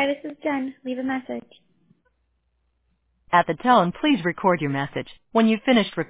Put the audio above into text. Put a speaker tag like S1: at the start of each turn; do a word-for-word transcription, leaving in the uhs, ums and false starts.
S1: Hi, this is Jen. Leave a message.
S2: At the tone, please record your message. When you've finished recording,